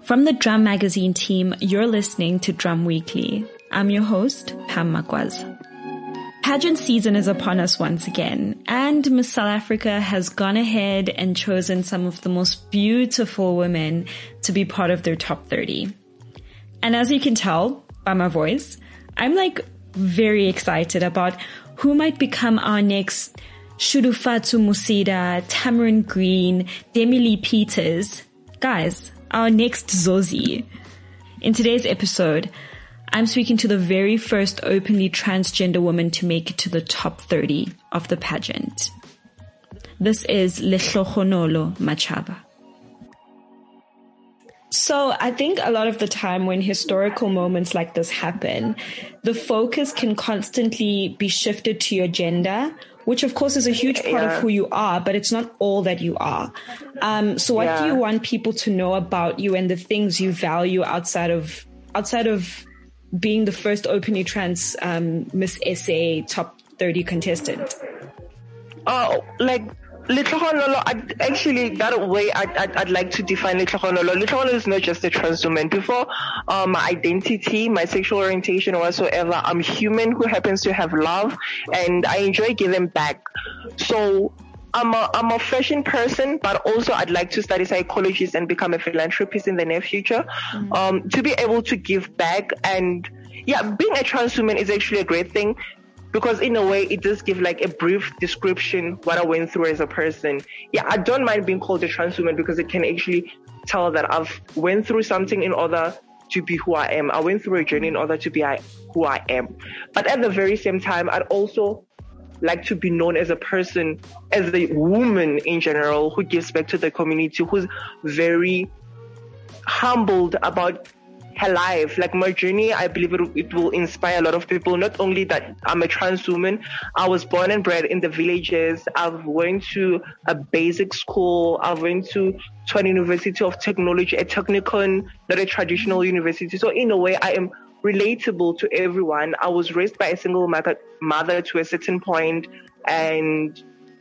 From the Drum Magazine team, you're listening to Drum Weekly. I'm your host, Pam Makwaz. Pageant season is upon us once again, and Miss South Africa has gone ahead and chosen some of the most beautiful women to be part of their top 30. And as you can tell by my voice, I'm very excited about who might become our next Shudufatu Musida, Tamarin Green, Demi Lee Peters. Guys, our next Zozi. In today's episode, I'm speaking to the very first openly transgender woman to make it to the top 30 of the pageant. This is Lehlohonolo Machaba. So I think a lot of the time when historical moments like this happen, the focus can constantly be shifted to your gender, which of course is a huge part of who you are, but it's not all that you are. So what do you want people to know about you and the things you value outside of being the first openly trans Miss SA top 30 contestant? Lehlohonolo, I'd like to define Lehlohonolo. Lehlohonolo is not just a trans woman. Before my identity, my sexual orientation or whatsoever, I'm human who happens to have love, and I enjoy giving back. So I'm a fashion person, but also I'd like to study psychology and become a philanthropist in the near future. To be able to give back, and being a trans woman is actually a great thing. Because in a way, it does give a brief description what I went through as a person. Yeah, I don't mind being called a trans woman because it can actually tell that I've went through something in order to be who I am. I went through a journey in order to be who I am. But at the very same time, I'd also like to be known as a person, as a woman in general, who gives back to the community, who's very humbled about her life. My journey, I believe it will inspire a lot of people. Not only that I'm a trans woman, I was born and bred in the villages. I've went to a basic school. I've went to Tshwane University of Technology, a technicon, not a traditional university. So in a way, I am relatable to everyone. I was raised by a single mother to a certain point, and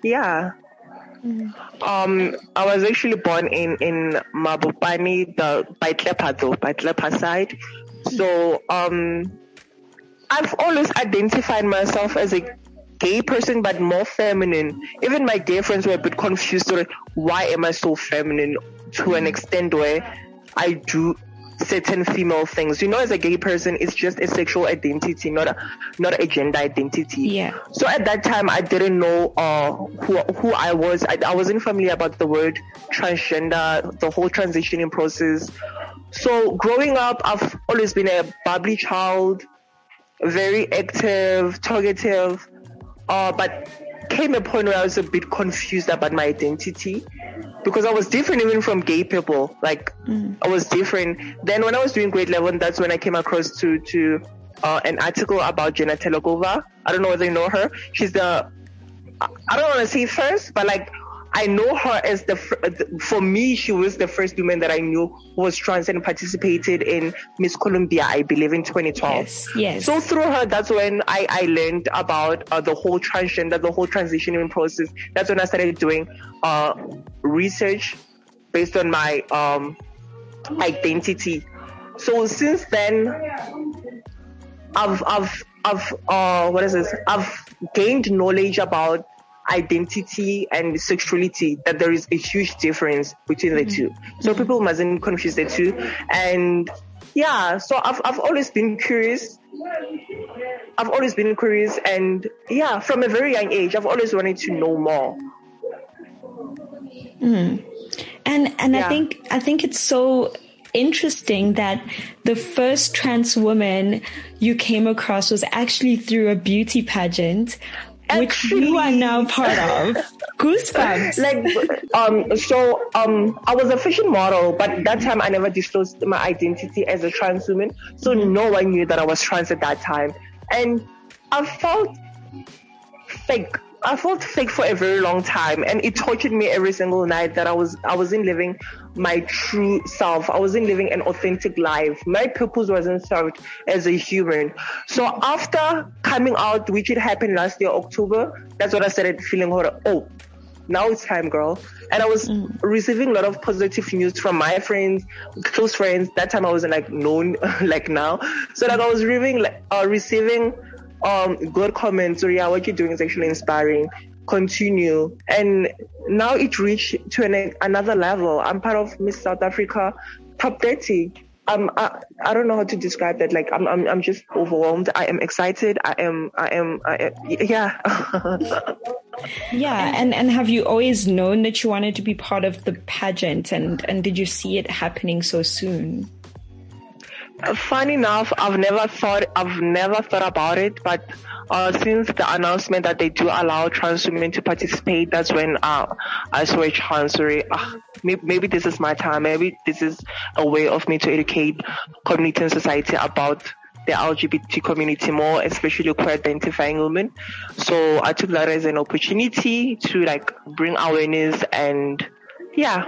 I was actually born in Mabopane, the Baitlepa side. So I've always identified myself as a gay person, but more feminine. Even my gay friends were a bit confused. Why am I so feminine? To an extent where I do certain female things. As a gay person, it's just a sexual identity, not a gender identity. Yeah. So at that time, I didn't know who I was. I wasn't familiar about the word transgender, the whole transitioning process. So growing up, I've always been a bubbly child, very active, talkative, but came a point where I was a bit confused about my identity. Because I was different even from gay people. I was different. Then when I was doing grade 11, that's when I came across to an article about Jenna Telekova. I don't know whether you know her. She's I don't want to say first, but I know her as for me, she was the first woman that I knew who was trans and participated in Miss Columbia, I believe, in 2012. Yes. So through her, that's when I learned about the whole transgender, the whole transitioning process. That's when I started doing research based on my identity. So since then, I've gained knowledge about identity and sexuality, that there is a huge difference between the two. So people mustn't confuse the two. And so I've always been curious. And from a very young age, I've always wanted to know more. And I think it's so interesting that the first trans woman you came across was actually through a beauty pageant, which you are now part of. Goosebumps. I was a fashion model, but at that time I never disclosed my identity as a trans woman. So no one knew that I was trans at that time. And I felt fake. I felt fake for a very long time, and it tortured me every single night that I wasn't living my true self. I wasn't living an authentic life. My purpose wasn't served as a human. So after coming out, which it happened last year, October, that's when I started feeling, now it's time, girl. And I was receiving a lot of positive news from my friends, close friends. That time I wasn't like known like now. So like I was receiving good comments. Or yeah, what you're doing is actually inspiring. Continue. And now it reached to another level. I'm part of Miss South Africa top 30. I don't know how to describe that. Like I'm just overwhelmed. I am excited. I am yeah. Yeah. And have you always known that you wanted to be part of the pageant, and did you see it happening so soon? Funny enough, I've never thought about it, but since the announcement that they do allow trans women to participate, that's when I saw a chance. Maybe this is my time. Maybe this is a way of me to educate community and society about the LGBT community more, especially queer identifying women. So I took that as an opportunity to like bring awareness, and yeah.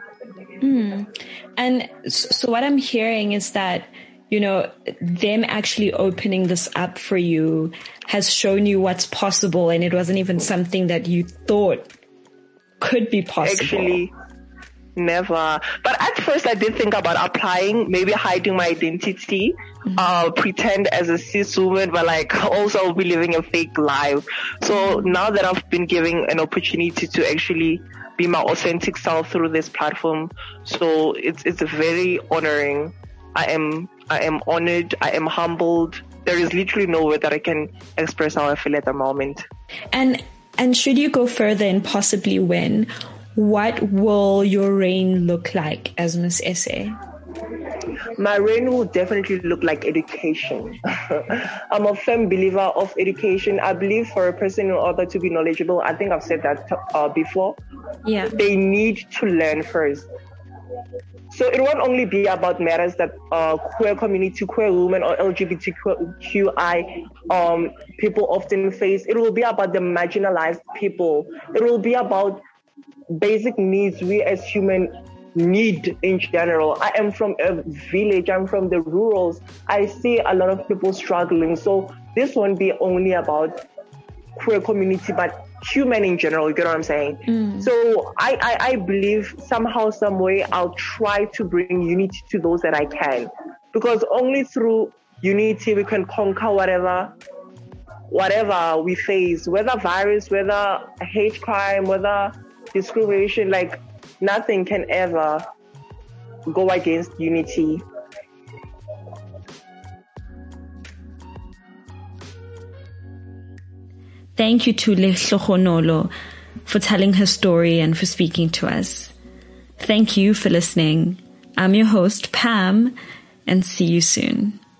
And so what I'm hearing is that, you know, them actually opening this up for you has shown you what's possible, and it wasn't even something that you thought could be possible. Actually, never. But at first I did think about applying, maybe hiding my identity, pretend as a cis woman, but like also be living a fake life. So now that I've been given an opportunity to actually be my authentic self through this platform, so it's very honoring. I am honored. I am humbled. There is literally no way that I can express how I feel at the moment. And should you go further and possibly win, what will your reign look like as Miss SA? My reign will definitely look like education. I'm a firm believer of education. I believe for a person in order to be knowledgeable, I think I've said that before, they need to learn first. So it won't only be about matters that queer community, queer women, or LGBTQI people often face. It will be about the marginalized people. It will be about basic needs we as humans need in general. I am from a village. I'm from the rurals. I see a lot of people struggling. So this won't be only about queer community, but human in general. You get what I'm saying? So I believe somehow, some way, I'll try to bring unity to those that I can, because only through unity we can conquer whatever we face, whether virus, whether hate crime, whether discrimination. Like nothing can ever go against unity. Thank you to Lehlohonolo for telling her story and for speaking to us. Thank you for listening. I'm your host, Pam, and see you soon.